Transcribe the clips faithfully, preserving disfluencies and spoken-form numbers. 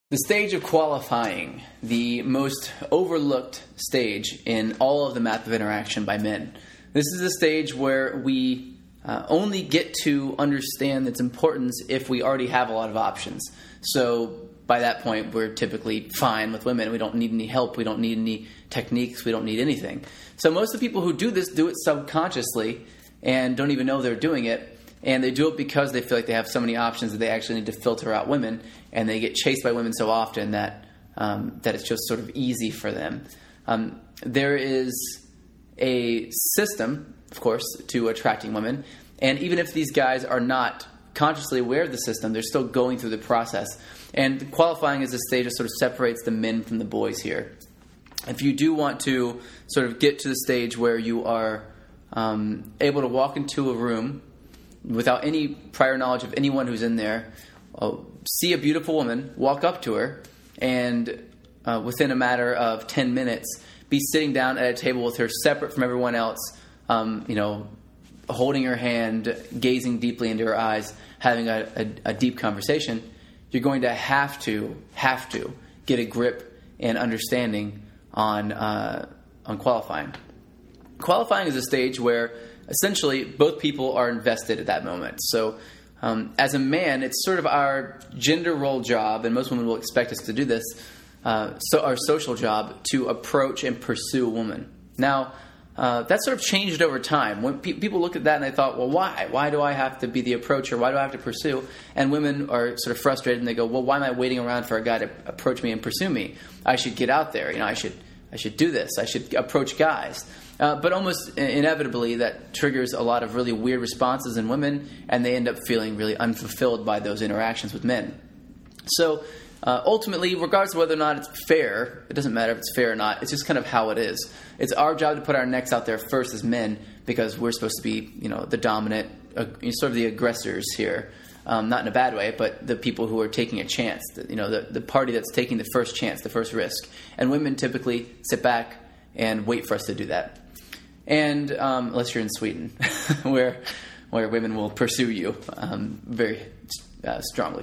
The stage of qualifying, the most overlooked stage in all of the map of interaction by men. This is a stage where we uh, only get to understand its importance if we already have a lot of options. So by that point, we're typically fine with women. We don't need any help. We don't need any techniques. We don't need anything. So most of the people who do this do it subconsciously and don't even know they're doing it. And they do it because they feel like they have so many options that they actually need to filter out women, and they get chased by women so often that um, that it's just sort of easy for them. Um, there is a system, of course, to attracting women, and even if these guys are not consciously aware of the system, they're still going through the process. And qualifying is a stage that sort of separates the men from the boys here. If you do want to sort of get to the stage where you are um, able to walk into a room without any prior knowledge of anyone who's in there, uh, see a beautiful woman, walk up to her, and uh, within a matter of ten minutes, be sitting down at a table with her separate from everyone else, um, you know, holding her hand, gazing deeply into her eyes, having a, a, a deep conversation, you're going to have to, have to get a grip and understanding on, uh, on qualifying. Qualifying is a stage where essentially both people are invested at that moment. So um, as a man, it's sort of our gender role job, and most women will expect us to do this, uh, so our social job, to approach and pursue a woman. Now, uh, that sort of changed over time. When pe- people look at that and they thought, well, why? Why do I have to be the approacher? Why do I have to pursue? And women are sort of frustrated and they go, well, why am I waiting around for a guy to approach me and pursue me? I should get out there. You know, I should I should do this. I should approach guys. Uh, but almost inevitably, that triggers a lot of really weird responses in women, and they end up feeling really unfulfilled by those interactions with men. So uh, ultimately, regardless of whether or not it's fair, it doesn't matter if it's fair or not, it's just kind of how it is. It's our job to put our necks out there first as men, because we're supposed to be, you know, the dominant, uh, sort of the aggressors here. Um, not in a bad way, but the people who are taking a chance, the, you know, the, the party that's taking the first chance, the first risk. And women typically sit back and wait for us to do that. And um, unless you're in Sweden, where where women will pursue you um, very uh, strongly.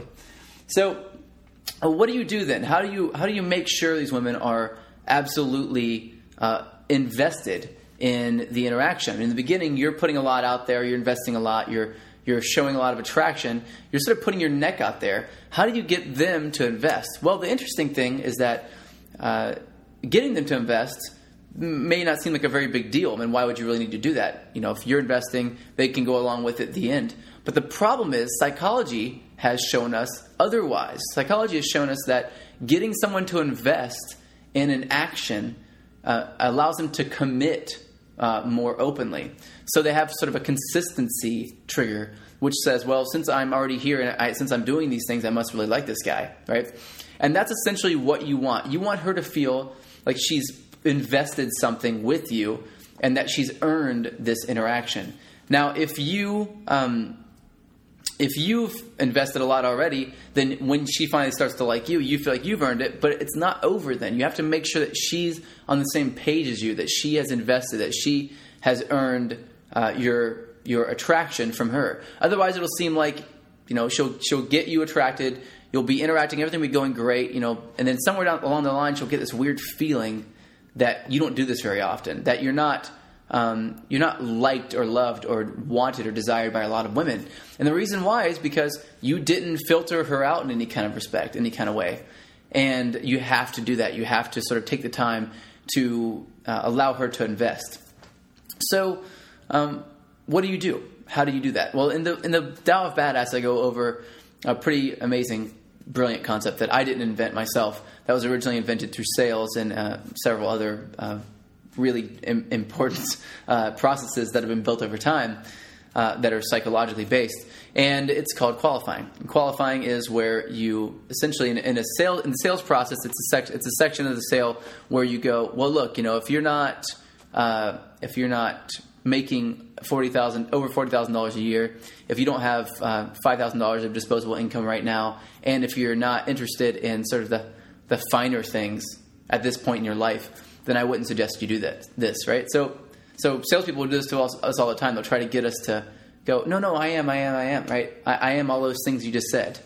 So, uh, what do you do then? How do you how do you make sure these women are absolutely uh, invested in the interaction? In the beginning, you're putting a lot out there. You're investing a lot. You're you're showing a lot of attraction. You're sort of putting your neck out there. How do you get them to invest? Well, the interesting thing is that uh, getting them to invest may not seem like a very big deal. I mean, why would you really need to do that? You know, if you're investing, they can go along with it at the end. But the problem is psychology has shown us otherwise. Psychology has shown us that getting someone to invest in an action uh, allows them to commit uh, more openly. So they have sort of a consistency trigger, which says, well, since I'm already here and I, since I'm doing these things, I must really like this guy, right? And that's essentially what you want. You want her to feel like she's invested something with you and that she's earned this interaction. Now, if you um, if you've invested a lot already, then when she finally starts to like you, you feel like you've earned it, but it's not over then. You have to make sure that she's on the same page as you, that she has invested, that she has earned uh, your your attraction from her. Otherwise, it'll seem like, you know, she'll she'll get you attracted, you'll be interacting, everything will be going great, you know, and then somewhere down along the line, she'll get this weird feeling that you don't do this very often, that you're not um, you're not liked or loved or wanted or desired by a lot of women. And the reason why is because you didn't filter her out in any kind of respect, any kind of way. And you have to do that. You have to sort of take the time to uh, allow her to invest. So um, what do you do? How do you do that? Well, in the in the Tao of Badass, I go over a pretty amazing, brilliant concept that I didn't invent myself. That was originally invented through sales and uh, several other uh, really im- important uh, processes that have been built over time uh, that are psychologically based. And it's called qualifying. And qualifying is where you essentially in, in a sale in the sales process, it's a sec- it's a section of the sale where you go, well, look, you know, if you're not uh, if you're not making forty thousand over forty thousand dollars a year, if you don't have uh, five thousand dollars of disposable income right now, and if you're not interested in sort of the the finer things at this point in your life, then I wouldn't suggest you do that, this, right? So so salespeople will do this to us, us all the time. They'll try to get us to go, no, no, I am, I am, I am, right? I, I am all those things you just said.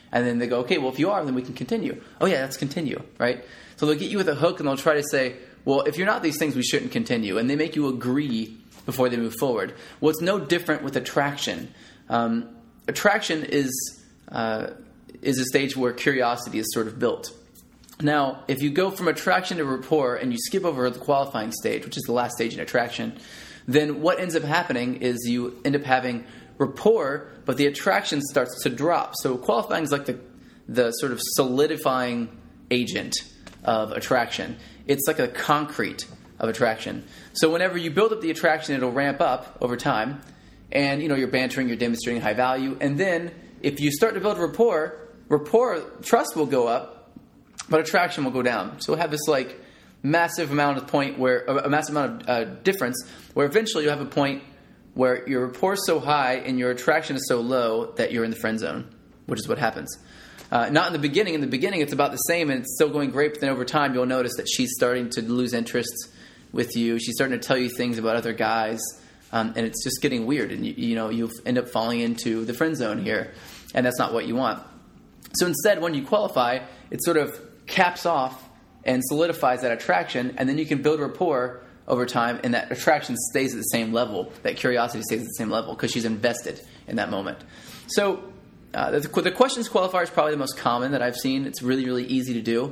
And then they go, okay, well, if you are, then we can continue. Oh, yeah, let's continue, right? So they'll get you with a hook, and they'll try to say, well, if you're not these things, we shouldn't continue. And they make you agree before they move forward. Well, it's no different with attraction. Um, attraction is uh, is a stage where curiosity is sort of built. Now, if you go from attraction to rapport and you skip over the qualifying stage, which is the last stage in attraction, then what ends up happening is you end up having rapport, but the attraction starts to drop. So qualifying is like the the sort of solidifying agent of attraction. It's like a concrete of attraction. So whenever you build up the attraction, it'll ramp up over time, and you know you're bantering, you're demonstrating high value, and then if you start to build rapport, rapport trust will go up, but attraction will go down. So we'll have this like massive amount of point where a massive amount of uh, difference, where eventually you have a point where your rapport is so high and your attraction is so low that you're in the friend zone, which is what happens. Uh, not in the beginning. In the beginning, it's about the same and it's still going great, but then over time, you'll notice that she's starting to lose interest with you. She's starting to tell you things about other guys, um, and it's just getting weird, and you, you know, you end up falling into the friend zone here, and that's not what you want. So instead, when you qualify, it sort of caps off and solidifies that attraction, and then you can build rapport over time, and that attraction stays at the same level. That curiosity stays at the same level because she's invested in that moment. So uh, the, the questions qualifier is probably the most common that I've seen. It's really, really easy to do.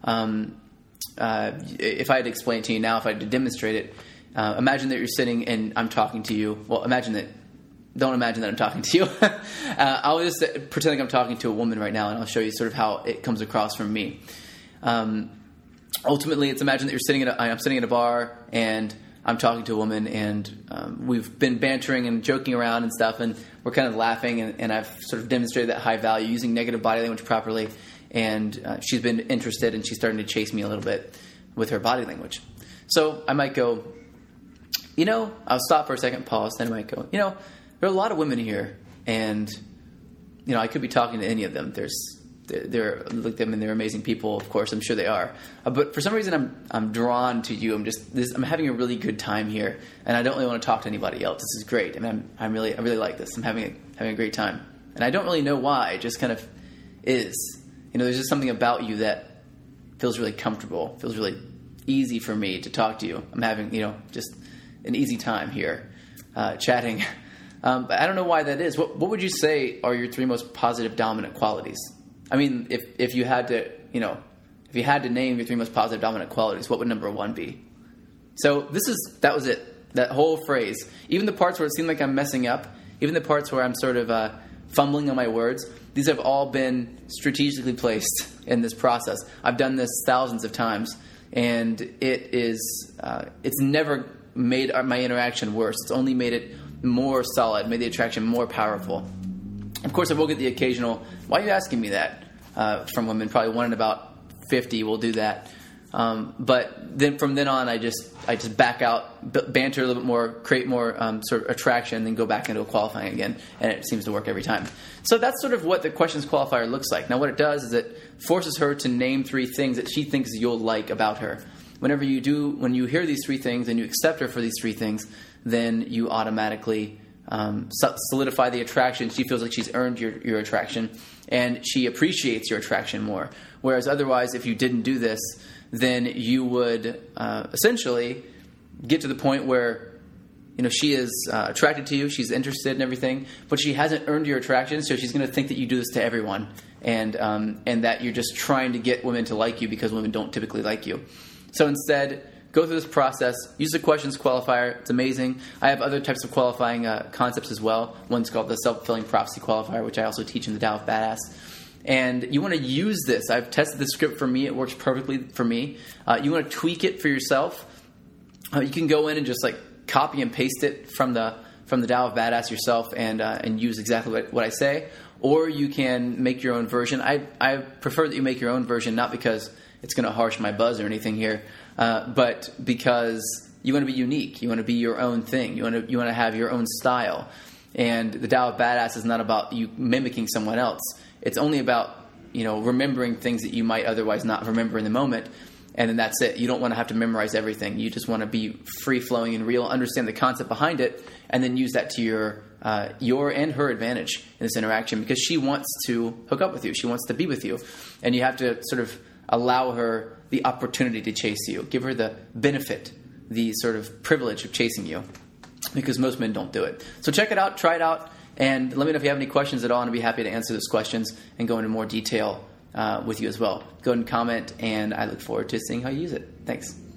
Um, uh, if I had to explain it to you now, if I had to demonstrate it, uh, imagine that you're sitting and I'm talking to you. Well, imagine that. Don't imagine that I'm talking to you. uh, I'll just pretend like I'm talking to a woman right now, and I'll show you sort of how it comes across from me. Um, Ultimately, it's imagine that you're sitting at a, I'm sitting at a bar and I'm talking to a woman, and um, we've been bantering and joking around and stuff, and we're kind of laughing, and, and I've sort of demonstrated that high value using negative body language properly, and uh, she's been interested and she's starting to chase me a little bit with her body language. So I might go, you know, I'll stop for a second, pause, then I might go, you know, there are a lot of women here, and you know, I could be talking to any of them. There's They're look them and they're amazing people, of course. I'm sure they are. Uh, but for some reason, I'm I'm drawn to you. I'm just this, I'm having a really good time here, and I don't really want to talk to anybody else. This is great. I mean, I'm I'm really I really like this. I'm having a, having a great time, and I don't really know why. It just kind of is. You know, there's just something about you that feels really comfortable. Feels really easy for me to talk to you. I'm having you know just an easy time here, uh, chatting. Um, but I don't know why that is. What what would you say are your three most positive dominant qualities? I mean, if if you had to, you know, if you had to name your three most positive dominant qualities, what would number one be? So this is that was it. That whole phrase. Even the parts where it seemed like I'm messing up, even the parts where I'm sort of uh, fumbling on my words, these have all been strategically placed in this process. I've done this thousands of times, and it is uh, it's never made my interaction worse. It's only made it more solid, made the attraction more powerful. Of course, I will get the occasional, why are you asking me that, uh, from women. Probably one in about fifty will do that. Um, but then from then on, I just I just back out, b- banter a little bit more, create more um, sort of attraction, then go back into a qualifying again, and it seems to work every time. So that's sort of what the questions qualifier looks like. Now, what it does is it forces her to name three things that she thinks you'll like about her. Whenever you do, when you hear these three things and you accept her for these three things, then you automatically Um, solidify the attraction. She feels like she's earned your, your attraction, and she appreciates your attraction more. Whereas otherwise, if you didn't do this, then you would uh, essentially get to the point where, you know, she is uh, attracted to you, she's interested in everything, but she hasn't earned your attraction, so she's going to think that you do this to everyone, and um, and that you're just trying to get women to like you because women don't typically like you. So instead, go through this process. Use the questions qualifier. It's amazing. I have other types of qualifying uh, concepts as well. One's called the self-fulfilling prophecy qualifier, which I also teach in the Tao of Badass. And you want to use this. I've tested the script for me. It works perfectly for me. Uh, you want to tweak it for yourself. Uh, you can go in and just like copy and paste it from the from the Tao of Badass yourself and uh, and use exactly what, what I say. Or you can make your own version. I I prefer that you make your own version, not because it's going to harsh my buzz or anything here, uh, but because you want to be unique. You want to be your own thing. You want to you want to have your own style. And the Tao of Badass is not about you mimicking someone else. It's only about, you know, remembering things that you might otherwise not remember in the moment. And then that's it. You don't want to have to memorize everything. You just want to be free-flowing and real, understand the concept behind it, and then use that to your uh, your and her advantage in this interaction, because she wants to hook up with you. She wants to be with you. And you have to sort of allow her the opportunity to chase you. Give her the benefit, the sort of privilege of chasing you, because most men don't do it. So check it out, try it out, and let me know if you have any questions at all, and I'd be happy to answer those questions and go into more detail uh, with you as well. Go ahead and comment, and I look forward to seeing how you use it. Thanks.